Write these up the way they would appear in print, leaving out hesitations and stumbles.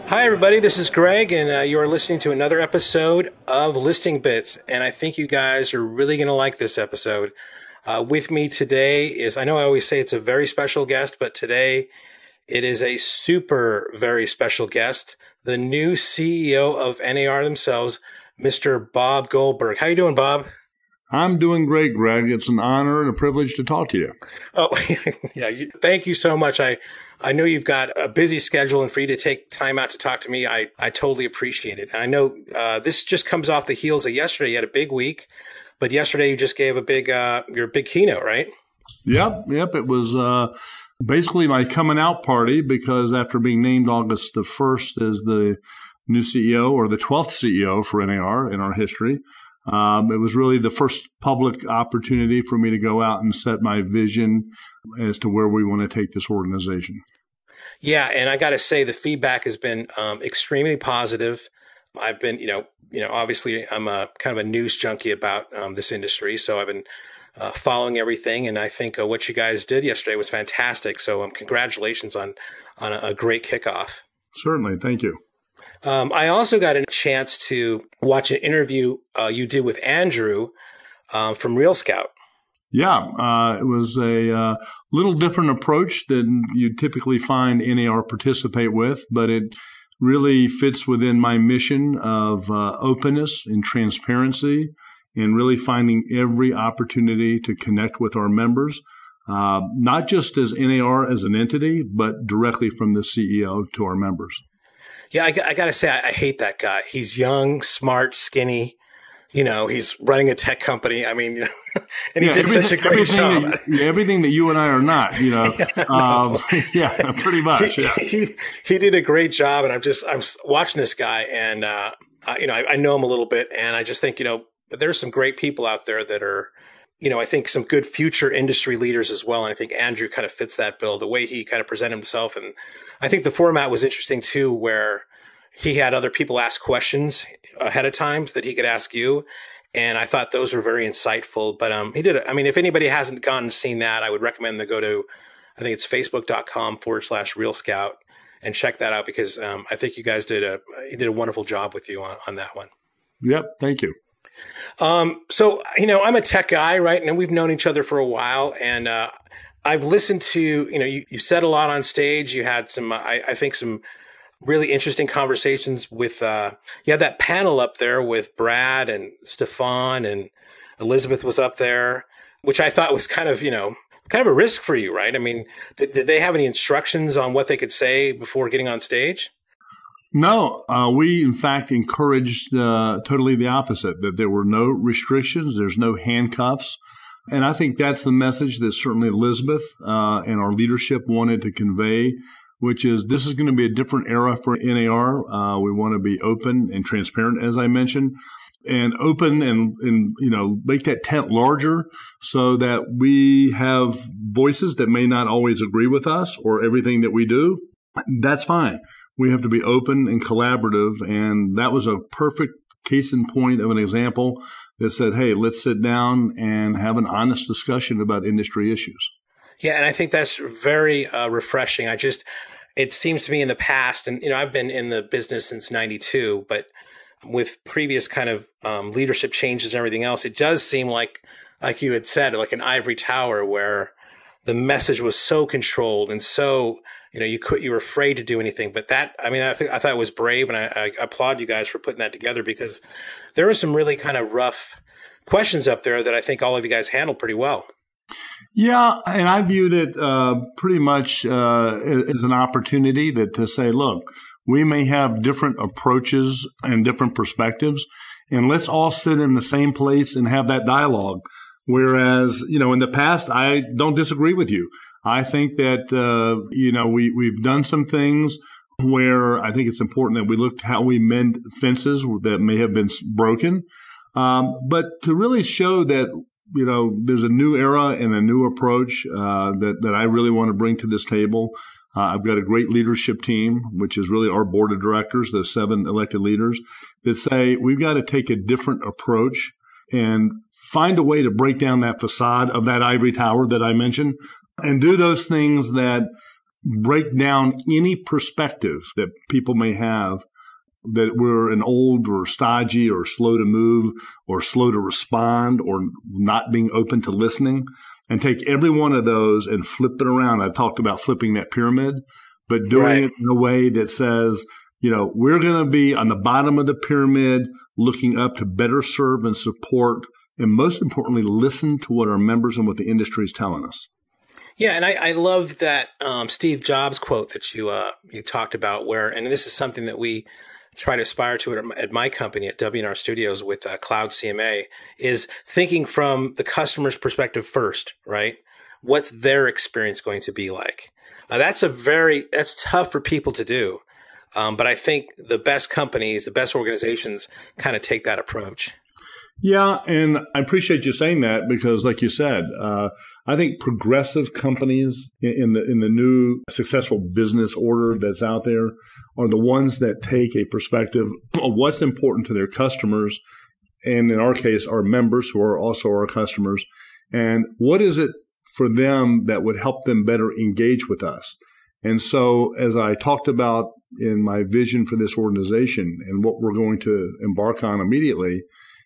Hi, everybody. This is Greg, and you are listening to another episode of Listing Bits. And I think you guys are really going to like this episode. With me today is, I know I always say it's a very special guest, but today it is a super very special guest, the new CEO of NAR themselves, Mr. Bob Goldberg. How you doing, Bob? I'm doing great, Greg. It's an honor and a privilege to talk to you. Oh, yeah. Thank you so much. I know you've got a busy schedule, and for you to take time out to talk to me, I totally appreciate it. And I know this just comes off the heels of yesterday. You had a big week, but yesterday you just gave your big keynote, right? Yep. It was basically my coming out party, because after being named August the 1st as the new CEO, or the 12th CEO for NAR in our history, it was really the first public opportunity for me to go out and set my vision as to where we want to take this organization. Yeah, and I got to say the feedback has been extremely positive. I've been, obviously I'm a kind of a news junkie about this industry, so I've been following everything, and I think what you guys did yesterday was fantastic. So congratulations on a great kickoff. Certainly, thank you. I also got a chance to watch an interview you did with Andrew from Real Scout. Yeah, it was a little different approach than you typically find NAR participate with, but it really fits within my mission of openness and transparency, and really finding every opportunity to connect with our members, not just as NAR as an entity, but directly from the CEO to our members. Yeah, I got to say, I hate that guy. He's young, smart, skinny. He's running a tech company. I mean, and he did such a great job. Everything that you and I are not, pretty much. He did a great job, and I'm watching this guy, and I know him a little bit, and I just think there's some great people out there that are, I think some good future industry leaders as well. And I think Andrew kind of fits that bill, the way he kind of presented himself. And I think the format was interesting too, where he had other people ask questions ahead of time so that he could ask you. And I thought those were very insightful. But he did it. I mean, if anybody hasn't gone and seen that, I would recommend them go to, I think it's facebook.com/Real Scout and check that out, because I think you guys did a wonderful job with you on that one. Yep. Thank you. So, I'm a tech guy, right? And we've known each other for a while, and I've listened to, you said a lot on stage. You had some, I think some really interesting conversations with, you had that panel up there with Brad and Stefan, and Elizabeth was up there, which I thought was kind of a risk for you, right? I mean, did they have any instructions on what they could say before getting on stage? No, we in fact encouraged totally the opposite, that there were no restrictions, there's no handcuffs. And I think that's the message that certainly Elizabeth and our leadership wanted to convey, which is this is going to be a different era for NAR. We want to be open and transparent, as I mentioned, and open and make that tent larger so that we have voices that may not always agree with us or everything that we do. That's fine. We have to be open and collaborative. And that was a perfect case in point of an example that said, hey, let's sit down and have an honest discussion about industry issues. Yeah. And I think that's very refreshing. It seems to me in the past, and, I've been in the business since 92, but with previous kind of leadership changes and everything else, it does seem like you had said, like an ivory tower where the message was so controlled and so, you were afraid to do anything. But I thought it was brave, and I applaud you guys for putting that together, because there were some really kind of rough questions up there that I think all of you guys handled pretty well. Yeah, and I viewed it pretty much as an opportunity to say, look, we may have different approaches and different perspectives, and let's all sit in the same place and have that dialogue. Whereas, in the past, I don't disagree with you. I think that, we've done some things where I think it's important that we look at how we mend fences that may have been broken. But to really show that, there's a new era and a new approach that I really want to bring to this table. I've got a great leadership team, which is really our board of directors, the 7 elected leaders, that say we've got to take a different approach and find a way to break down that facade of that ivory tower that I mentioned, and do those things that break down any perspective that people may have that we're an old or stodgy or slow to move or slow to respond or not being open to listening, and take every one of those and flip it around. I talked about flipping that pyramid, but doing it in a way that says, we're going to be on the bottom of the pyramid, looking up to better serve and support, and most importantly, listen to what our members and what the industry is telling us. Yeah, and I love that Steve Jobs quote that you talked about, and this is something that we try to aspire to at my company at W&R Studios with Cloud CMA, is thinking from the customer's perspective first, right? What's their experience going to be like? That's tough for people to do. But I think the best companies, the best organizations kind of take that approach. Yeah, and I appreciate you saying that because, like you said, I think progressive companies in the new successful business order that's out there are the ones that take a perspective of what's important to their customers, and in our case, our members who are also our customers, and what is it for them that would help them better engage with us. And so, as I talked about in my vision for this organization and what we're going to embark on immediately,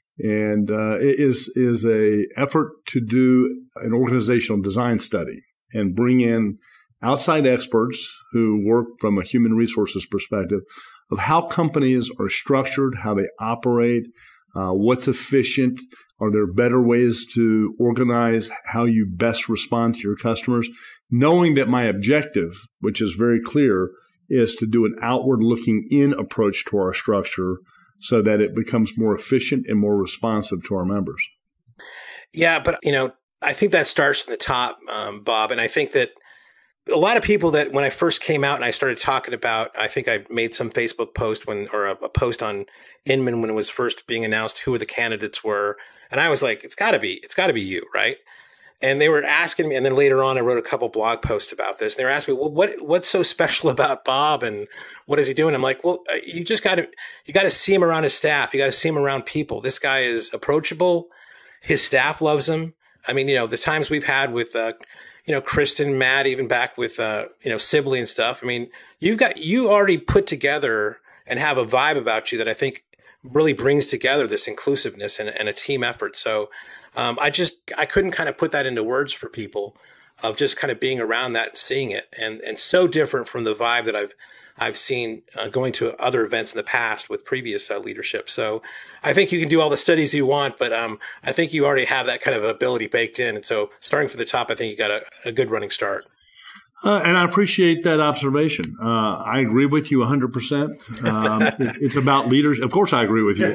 and it is a effort to do an organizational design study and bring in outside experts who work from a human resources perspective of how companies are structured, how they operate, what's efficient, are there better ways to organize how you best respond to your customers, knowing that my objective, which is very clear, is to do an outward-looking in approach to our structure so that it becomes more efficient and more responsive to our members. Yeah, but, I think that starts from the top, Bob. And I think that a lot of people that when I first came out and I started talking about, I think I made some Facebook post or a post on Inman when it was first being announced who the candidates were. And I was like, it's gotta be you, right? And they were asking me, and then later on, I wrote a couple blog posts about this. And they were asking me, well, what's so special about Bob, and what is he doing? I'm like, well, you got to see him around his staff. You got to see him around people. This guy is approachable. His staff loves him. I mean, the times we've had with, Kristen, Matt, even back with, Sibley and stuff. I mean, you already put together and have a vibe about you that I think really brings together this inclusiveness and a team effort. So, I couldn't kind of put that into words for people of just kind of being around that and seeing it, and so different from the vibe that I've seen going to other events in the past with previous leadership. So I think you can do all the studies you want, but I think you already have that kind of ability baked in. And so starting from the top, I think you got a good running start. And I appreciate that observation. I agree with you 100%. It's about leaders. Of course, I agree with you.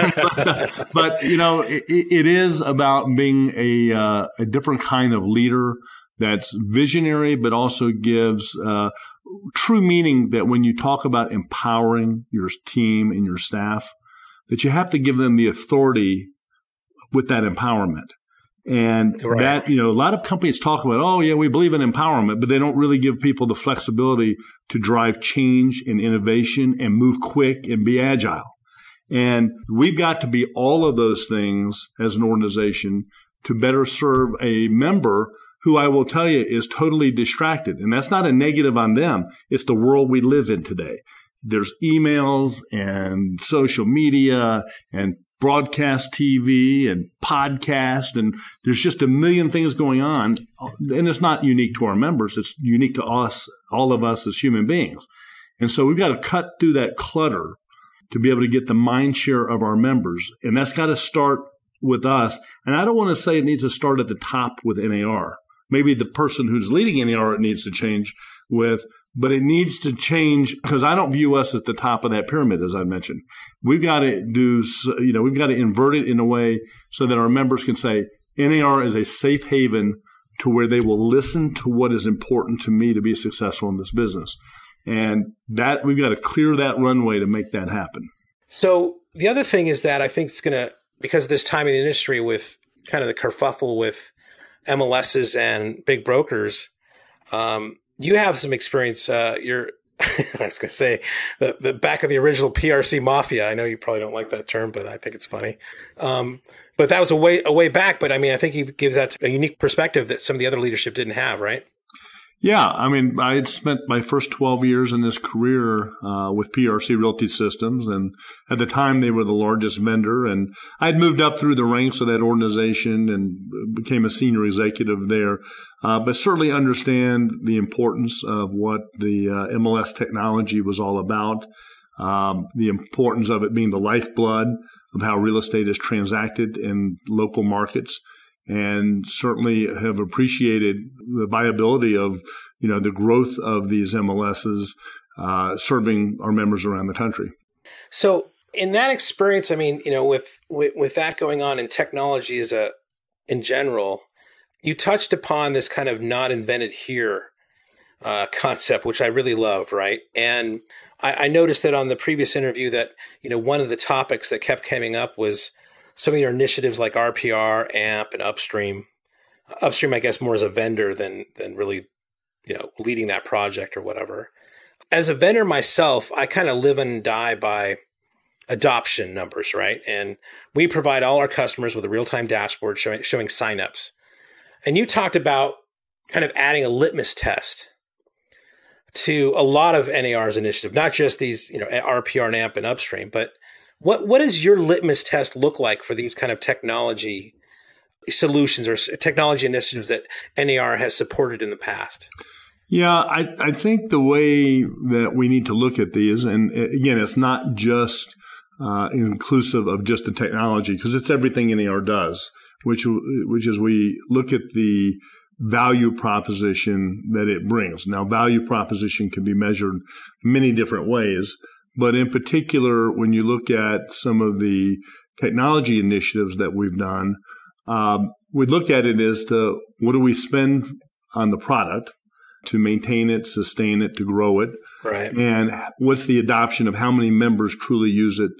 But it is about being a different kind of leader that's visionary, but also gives true meaning that when you talk about empowering your team and your staff, that you have to give them the authority with that empowerment. And that, a lot of companies talk about, oh, yeah, we believe in empowerment, but they don't really give people the flexibility to drive change and innovation and move quick and be agile. And we've got to be all of those things as an organization to better serve a member who I will tell you is totally distracted. And that's not a negative on them. It's the world we live in today. There's emails and social media and broadcast TV and podcast, and there's just a million things going on. And it's not unique to our members. It's unique to us, all of us as human beings. And so we've got to cut through that clutter to be able to get the mind share of our members. And that's got to start with us. And I don't want to say it needs to start at the top with NAR. Maybe the person who's leading NAR it needs to change with, but it needs to change because I don't view us at the top of that pyramid, as I mentioned. We've got to we've got to invert it in a way so that our members can say NAR is a safe haven to where they will listen to what is important to me to be successful in this business. And that we've got to clear that runway to make that happen. So the other thing is that I think it's going to, because of this time in the industry with kind of the kerfuffle with MLSs and big brokers, you have some experience. You're, I was going to say the back of the original PRC mafia. I know you probably don't like that term, but I think it's funny. But that was a way back. But I mean, I think he gives that a unique perspective that some of the other leadership didn't have, right? Yeah, I mean, I had spent my first 12 years in this career with PRC Realty Systems, and at the time they were the largest vendor, and I'd moved up through the ranks of that organization and became a senior executive there, but certainly understand the importance of what the MLS technology was all about, the importance of it being the lifeblood of how real estate is transacted in local markets, and certainly have appreciated the viability of, the growth of these MLSs serving our members around the country. So in that experience, I mean, with that going on in technology in general, you touched upon this kind of not invented here concept, which I really love, right? And I noticed that on the previous interview that, one of the topics that kept coming up was some of your initiatives like RPR, AMP, and Upstream. Upstream, I guess, more as a vendor than really, leading that project or whatever. As a vendor myself, I kind of live and die by adoption numbers, right? And we provide all our customers with a real-time dashboard showing signups. And you talked about kind of adding a litmus test to a lot of NAR's initiative, not just these, RPR and AMP and Upstream, but what does your litmus test look like for these kind of technology solutions or technology initiatives that NAR has supported in the past? Yeah, I think the way that we need to look at these, and again, it's not just inclusive of just the technology, because it's everything NAR does, which is we look at the value proposition that it brings. Now, value proposition can be measured many different ways, but in particular, when you look at some of the technology initiatives that we've done, we look at it as to what do we spend on the product to maintain it, sustain it, to grow it, right? And what's the adoption of how many members truly use it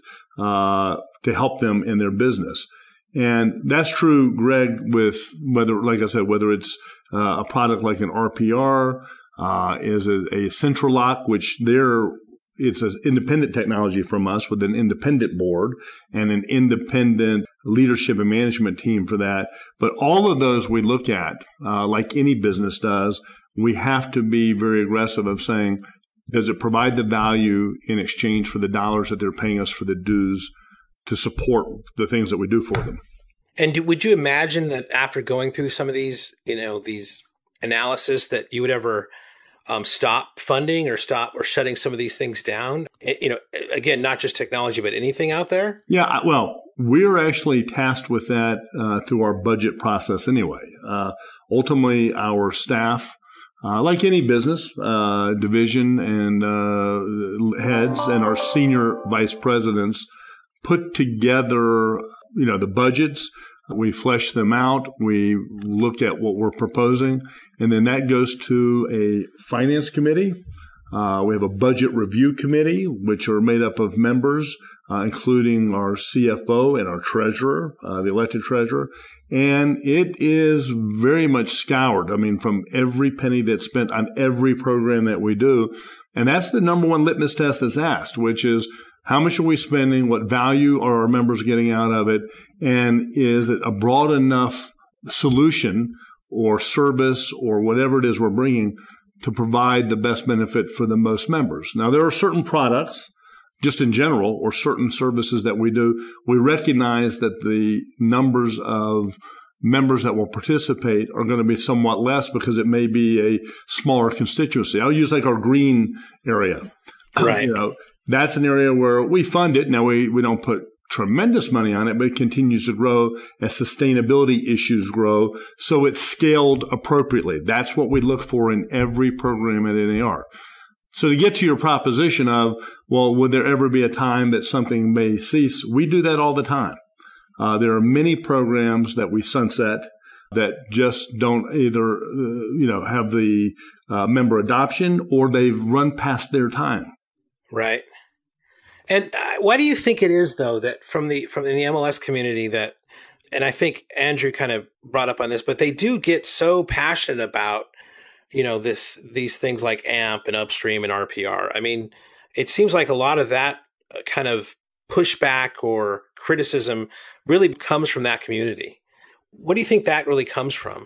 to help them in their business. And that's true, Greg, with whether it's a product like an RPR, is a CentralLock, which it's an independent technology from us with an independent board and an independent leadership and management team for that. But all of those we look at, like any business does, we have to be very aggressive of saying, does it provide the value in exchange for the dollars that they're paying us for the dues to support the things that we do for them? And would you imagine that after going through some of these, these analysis, that you would ever stop funding or shutting some of these things down? Again, not just technology, but anything out there? Yeah, well, we're actually tasked with that through our budget process anyway. Ultimately, our staff, like any business, division and heads and our senior vice presidents put together, the budgets. We flesh them out. We look at what we're proposing, and then that goes to a finance committee. We have a budget review committee, which are made up of members, including our CFO and our treasurer, the elected treasurer. And it is very much scoured. I mean, from every penny that's spent on every program that we do. And that's the number one litmus test that's asked, which is, how much are we spending? What value are our members getting out of it? And is it a broad enough solution or service or whatever it is we're bringing to provide the best benefit for the most members? Now, there are certain products, just in general, or certain services that we do. We recognize that the numbers of members that will participate are going to be somewhat less because it may be a smaller constituency. I'll use like our green area. Right. That's an area where we fund it. Now, we don't put tremendous money on it, but it continues to grow as sustainability issues grow. So it's scaled appropriately. That's what we look for in every program at NAR. So to get to your proposition of, well, would there ever be a time that something may cease? We do that all the time. There are many programs that we sunset that just don't either, have the member adoption or they've run past their time. Right. And why do you think it is, though, that from the MLS community that, and I think Andrew kind of brought up on this, but they do get so passionate about, these things like AMP and Upstream and RPR. I mean, it seems like a lot of that kind of pushback or criticism really comes from that community. What do you think that really comes from?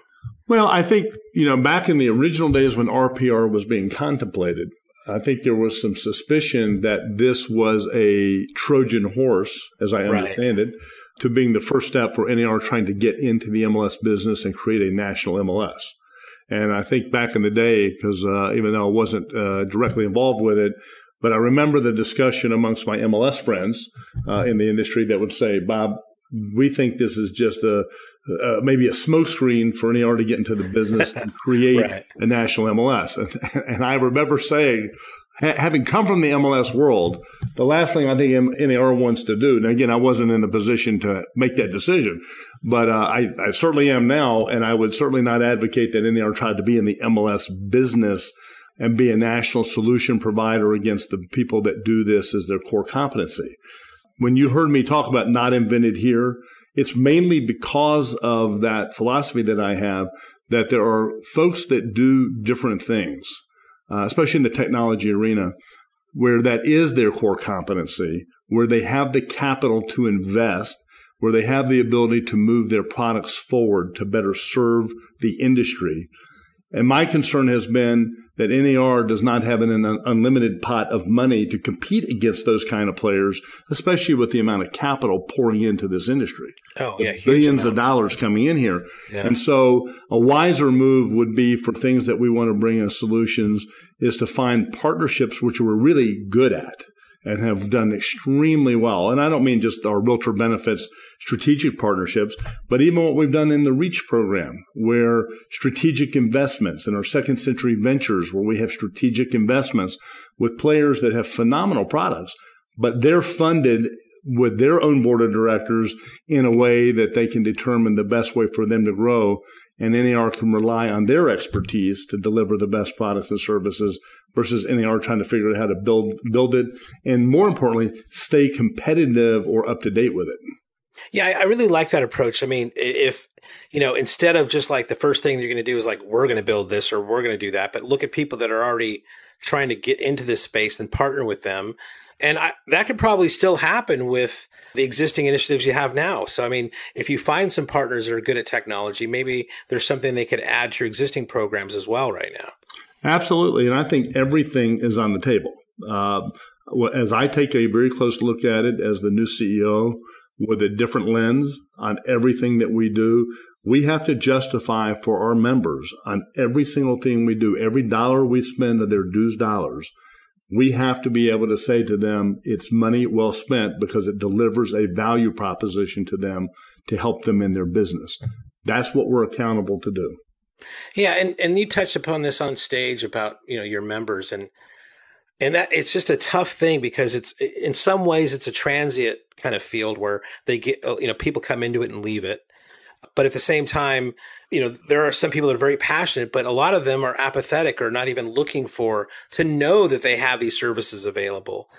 Well, I think, back in the original days when RPR was being contemplated, I think there was some suspicion that this was a Trojan horse, as I understand it, to being the first step for NAR trying to get into the MLS business and create a national MLS. And I think back in the day, because even though I wasn't directly involved with it, but I remember the discussion amongst my MLS friends in the industry that would say, Bob, we think this is just maybe a smokescreen for NAR to get into the business and create a national MLS. And I remember saying, having come from the MLS world, the last thing I think NAR wants to do, and again, I wasn't in a position to make that decision, but I certainly am now, and I would certainly not advocate that NAR tried to be in the MLS business and be a national solution provider against the people that do this as their core competency. When you heard me talk about not invented here, it's mainly because of that philosophy that I have, that there are folks that do different things, especially in the technology arena, where that is their core competency, where they have the capital to invest, where they have the ability to move their products forward to better serve the industry. And my concern has been that NAR does not have an unlimited pot of money to compete against those kind of players, especially with the amount of capital pouring into this industry. Oh, yeah. Billions of dollars coming in here. Yeah. And so a wiser move would be for things that we want to bring as solutions is to find partnerships which we're really good at and have done extremely well. And I don't mean just our Realtor Benefits strategic partnerships, but even what we've done in the REACH program, where strategic investments, and our Second Century Ventures, where we have strategic investments with players that have phenomenal products, but they're funded with their own board of directors in a way that they can determine the best way for them to grow. And NAR can rely on their expertise to deliver the best products and services versus NAR trying to figure out how to build it, and more importantly, stay competitive or up to date with it. Yeah, I really like that approach. I mean, if, instead of just like the first thing you're going to do is like, we're going to build this or we're going to do that, but look at people that are already trying to get into this space and partner with them. And that could probably still happen with the existing initiatives you have now. So, I mean, if you find some partners that are good at technology, maybe there's something they could add to your existing programs as well right now. Absolutely. And I think everything is on the table. As I take a very close look at it as the new CEO with a different lens on everything that we do, we have to justify for our members on every single thing we do, every dollar we spend of their dues dollars. We have to be able to say to them, it's money well spent because it delivers a value proposition to them to help them in their business. That's what we're accountable to do. Yeah. And you touched upon this on stage about, your members and that it's just a tough thing because it's in some ways it's a transient kind of field where they get, people come into it and leave it. But at the same time, there are some people that are very passionate, but a lot of them are apathetic or not even looking to know that they have these services available.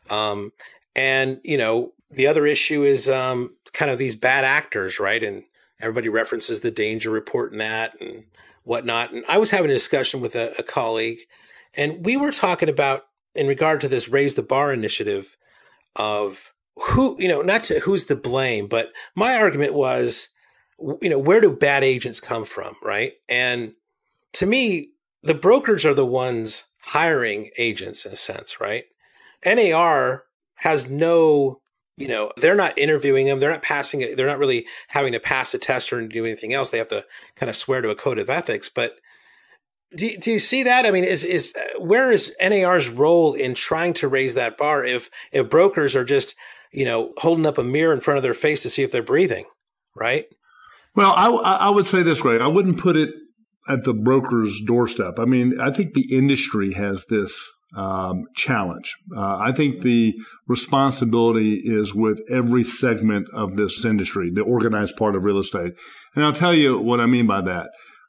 And the other issue is kind of these bad actors, right? And everybody references the danger report and that and whatnot. And I was having a discussion with a colleague, and we were talking about, in regard to this Raise the Bar initiative, of who, not to who's to blame, but my argument was, where do bad agents come from, right? And to me, the brokers are the ones hiring agents in a sense, right? NAR has no, they're not interviewing them. They're not passing it. They're not really having to pass a test or do anything else. They have to kind of swear to a code of ethics. But do you see that? I mean, where is NAR's role in trying to raise that bar if brokers are just, holding up a mirror in front of their face to see if they're breathing, right? Well, I would say this, Greg. I wouldn't put it at the broker's doorstep. I mean, I think the industry has this challenge. I think the responsibility is with every segment of this industry, the organized part of real estate. And I'll tell you what I mean by that.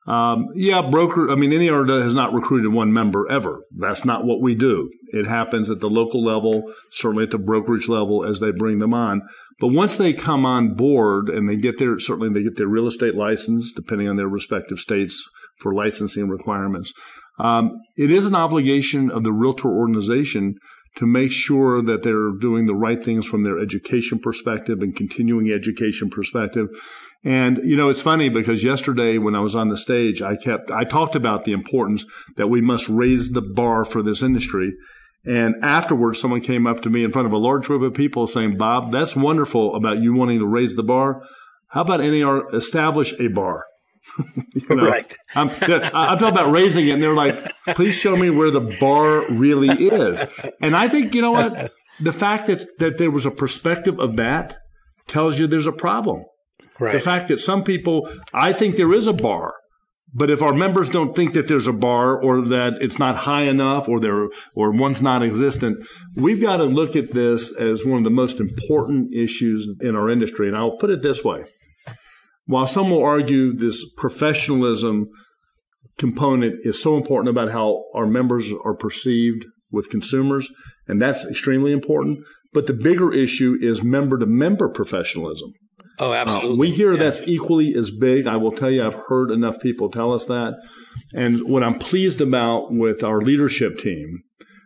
NAR has not recruited one member ever. That's not what we do. It happens at the local level, certainly at the brokerage level as they bring them on. But once they come on board and they get their real estate license, depending on their respective states for licensing requirements, it is an obligation of the realtor organization to make sure that they're doing the right things from their education perspective and continuing education perspective. And, it's funny because yesterday when I was on the stage, I talked about the importance that we must raise the bar for this industry. And afterwards, someone came up to me in front of a large group of people saying, Bob, that's wonderful about you wanting to raise the bar. How about NAR establish a bar? Right. I'm talking about raising it, and they're like, please show me where the bar really is. And I think, what? The fact that there was a perspective of that tells you there's a problem. Right. The fact that some people, I think there is a bar, but if our members don't think that there's a bar or that it's not high enough or one's not existent, we've got to look at this as one of the most important issues in our industry. And I'll put it this way. While some will argue this professionalism component is so important about how our members are perceived with consumers, and that's extremely important, but the bigger issue is member-to-member professionalism. Oh, absolutely. We hear that's equally as big. I will tell you, I've heard enough people tell us that. And what I'm pleased about with our leadership team,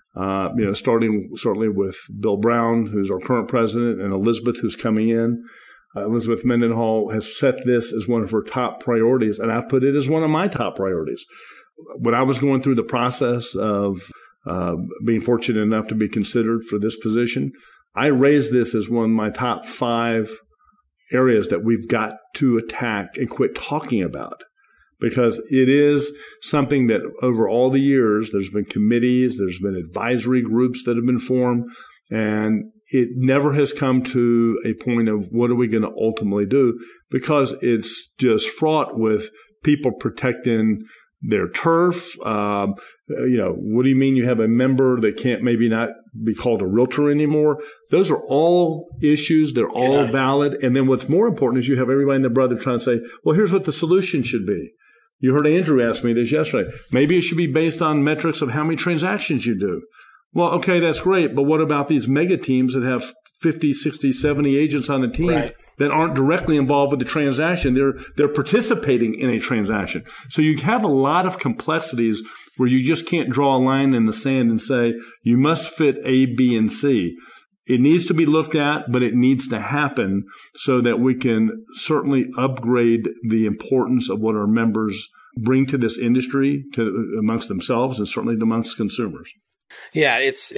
starting certainly with Bill Brown, who's our current president, and Elizabeth, who's coming in. Elizabeth Mendenhall has set this as one of her top priorities, and I've put it as one of my top priorities. When I was going through the process of being fortunate enough to be considered for this position, I raised this as one of my top 5 areas that we've got to attack and quit talking about, because it is something that over all the years, there's been committees, there's been advisory groups that have been formed, and it never has come to a point of what are we going to ultimately do, because it's just fraught with people protecting their turf. What do you mean you have a member that can't maybe not be called a realtor anymore? Those are all issues. They're all valid. And then what's more important is you have everybody and their brother trying to say, well, here's what the solution should be. You heard Andrew ask me this yesterday. Maybe it should be based on metrics of how many transactions you do. Well, okay, that's great. But what about these mega teams that have 50, 60, 70 agents on a team that aren't directly involved with the transaction? They're participating in a transaction. So you have a lot of complexities where you just can't draw a line in the sand and say you must fit A, B, and C. It needs to be looked at, but it needs to happen so that we can certainly upgrade the importance of what our members bring to this industry amongst themselves and certainly amongst consumers. Yeah, it's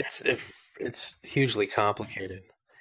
hugely complicated.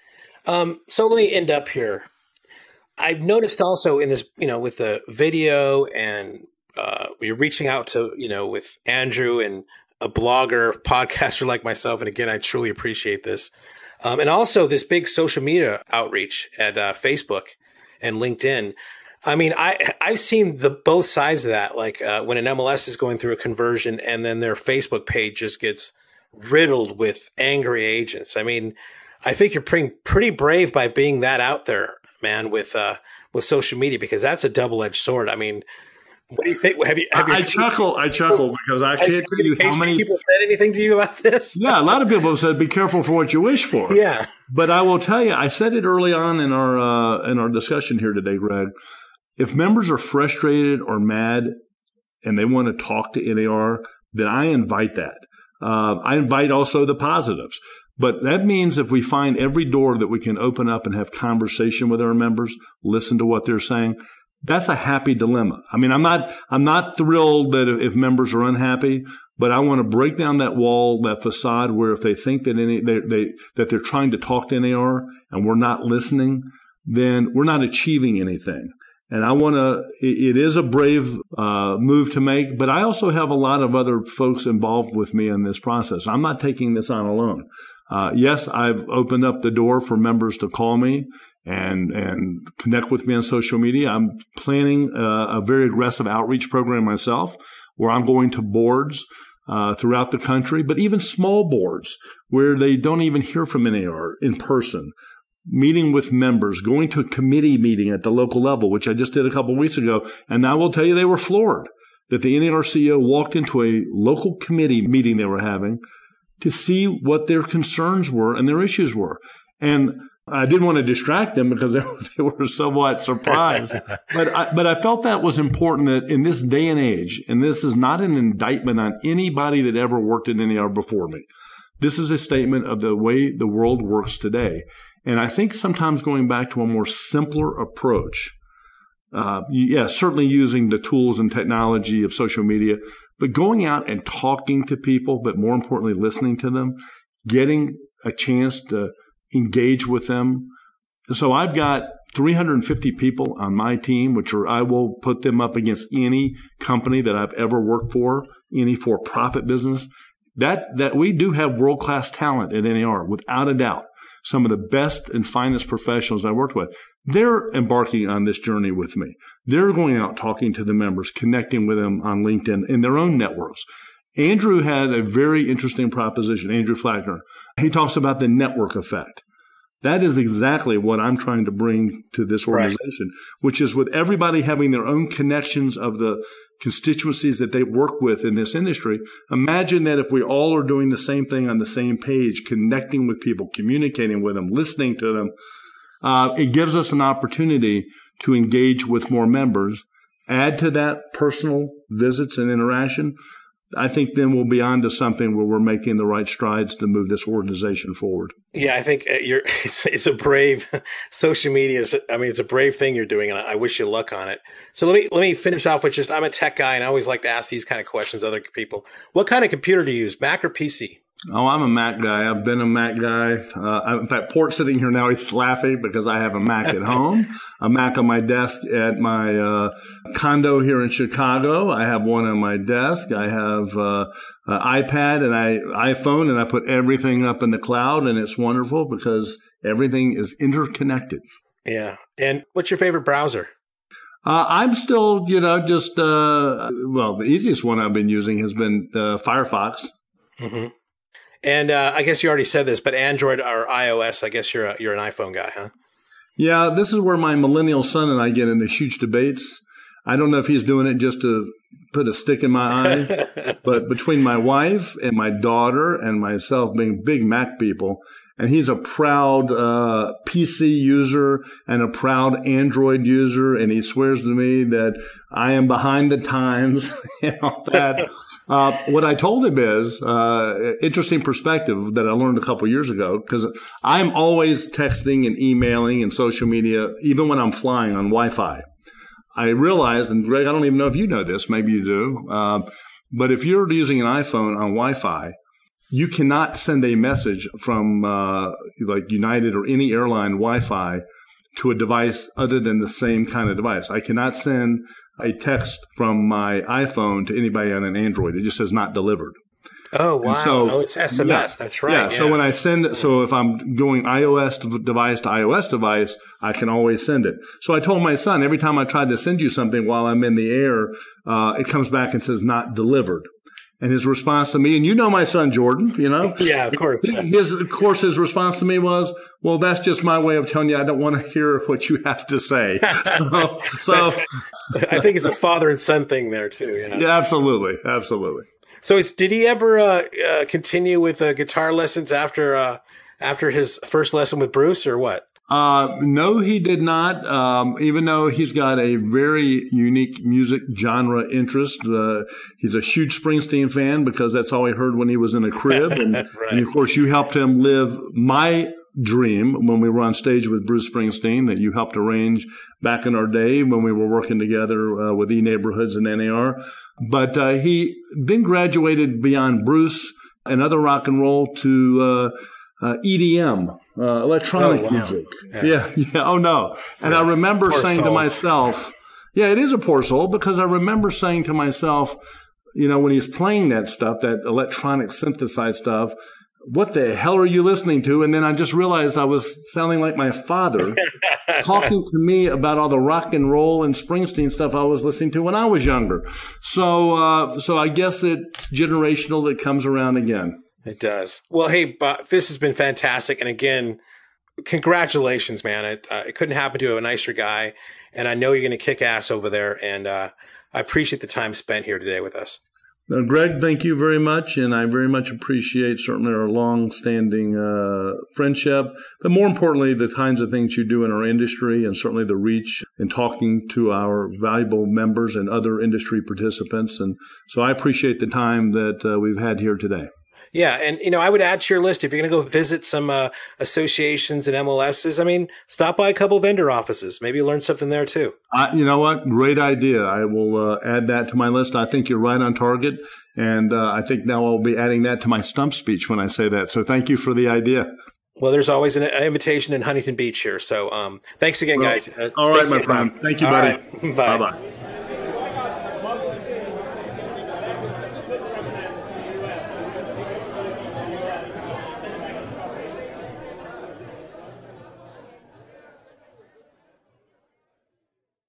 So let me end up here. I've noticed also in this, with the video and you're reaching out to, with Andrew and a blogger, podcaster like myself. And again, I truly appreciate this. And also this big social media outreach at Facebook and LinkedIn. I mean, I've seen both sides of that. Like when an MLS is going through a conversion and then their Facebook page just gets riddled with angry agents. I mean, I think you're pretty brave by being that out there, man, with social media, because that's a double-edged sword. I mean, what do you think? I chuckle because I can't tell you how many people said anything to you about this. Yeah, a lot of people have said, "Be careful for what you wish for." Yeah, but I will tell you, I said it early on in our discussion here today, Greg. If members are frustrated or mad and they want to talk to NAR, then I invite that. I invite also the positives. But that means if we find every door that we can open up and have conversation with our members, listen to what they're saying, that's a happy dilemma. I mean, I'm not thrilled that if members are unhappy, but I want to break down that wall, that facade where if they think that that they're trying to talk to NAR and we're not listening, then we're not achieving anything. And it is a brave move to make, but I also have a lot of other folks involved with me in this process. I'm not taking this on alone. Yes, I've opened up the door for members to call me and connect with me on social media. I'm planning a very aggressive outreach program myself where I'm going to boards throughout the country, but even small boards where they don't even hear from NAR in person. Meeting with members, going to a committee meeting at the local level, which I just did a couple of weeks ago. And I will tell you, they were floored that the NAR CEO walked into a local committee meeting they were having to see what their concerns were and their issues were. And I didn't want to distract them because they were somewhat surprised. But I felt that was important that in this day and age, and this is not an indictment on anybody that ever worked at NAR before me, This is a statement of the way the world works today. And I think sometimes going back to a more simpler approach, certainly using the tools and technology of social media, but going out and talking to people, but more importantly, listening to them, getting a chance to engage with them. So I've got 350 people on my team, I will put them up against any company that I've ever worked for, any for-profit business. That we do have world-class talent at NAR, without a doubt. Some of the best and finest professionals I worked with, they're embarking on this journey with me. They're going out talking to the members, connecting with them on LinkedIn in their own networks. Andrew had a very interesting proposition, Andrew Flackner. He talks about the network effect. That is exactly what I'm trying to bring to this organization, which is with everybody having their own connections of the constituencies that they work with in this industry. Imagine that if we all are doing the same thing on the same page, connecting with people, communicating with them, listening to them, it gives us an opportunity to engage with more members. Add to that personal visits and interaction. I think then we'll be on to something where we're making the right strides to move this organization forward. Yeah, I think it's a brave social media. It's a brave thing you're doing, and I wish you luck on it. So let me finish off with I'm a tech guy, and I always like to ask these kind of questions to other people. What kind of computer do you use, Mac or PC? Oh, I'm a Mac guy. I've been a Mac guy. In fact, Port's sitting here now. He's laughing because I have a Mac at home, a Mac on my desk at my condo here in Chicago. I have one on my desk. I have an iPad and iPhone, and I put everything up in the cloud, and it's wonderful because everything is interconnected. Yeah. And what's your favorite browser? I'm still, the easiest one I've been using has been Firefox. Mm-hmm. And I guess you already said this, but Android or iOS, I guess you're an iPhone guy, huh? Yeah, this is where my millennial son and I get into huge debates. I don't know if he's doing it just to put a stick in my eye, but between my wife and my daughter and myself being big Mac people, and he's a proud PC user and a proud Android user, and he swears to me that I am behind the times and all that. What I told him is interesting perspective that I learned a couple years ago, because I'm always texting and emailing and social media, even when I'm flying on Wi-Fi. I realized, and Greg, I don't even know if you know this, maybe you do, but if you're using an iPhone on Wi-Fi, you cannot send a message from like United or any airline Wi-Fi to a device other than the same kind of device. I cannot send a text from my iPhone to anybody on an Android. It just says not delivered. Oh, wow. It's SMS. Yeah, that's right. Yeah. So when I send, so if I'm going iOS device to iOS device, I can always send it. So I told my son, every time I tried to send you something while I'm in the air, it comes back and says not delivered. And his response to me, and you know my son Jordan, Yeah, of course. His response to me was, well, that's just my way of telling you I don't want to hear what you have to say. So I think it's a father and son thing there too. Yeah, absolutely. Absolutely. So did he ever continue with guitar lessons after his first lesson with Bruce, or what? No, he did not. Even though he's got a very unique music genre interest, he's a huge Springsteen fan because that's all he heard when he was in a crib. And, right. And of course, you helped him live my dream when we were on stage with Bruce Springsteen that you helped arrange back in our day when we were working together with E-Neighborhoods and NAR. But he then graduated beyond Bruce and other rock and roll to EDM, electronic music. Yeah. Oh, no. And I remember saying to myself, yeah, it is a poor soul, because I remember saying to myself, when he's playing that stuff, that electronic synthesized stuff, what the hell are you listening to? And then I just realized I was sounding like my father talking to me about all the rock and roll and Springsteen stuff I was listening to when I was younger. So I guess it's generational. It comes around again. It does. Well, hey, Bob, this has been fantastic. And again, congratulations, man. It couldn't happen to a nicer guy. And I know you're going to kick ass over there. And I appreciate the time spent here today with us. Greg, thank you very much. And I very much appreciate certainly our long-standing friendship, but more importantly, the kinds of things you do in our industry, and certainly the reach in talking to our valuable members and other industry participants. And so I appreciate the time that we've had here today. Yeah, and I would add to your list if you're going to go visit some associations and MLSs. I mean, stop by a couple vendor offices. Maybe you learn something there too. You know what? Great idea. I will add that to my list. I think you're right on target, and I think now I'll be adding that to my stump speech when I say that. So thank you for the idea. Well, there's always an invitation in Huntington Beach here. So thanks again, guys. All right, my friend. Thank you, buddy. Right. Bye. Bye-bye.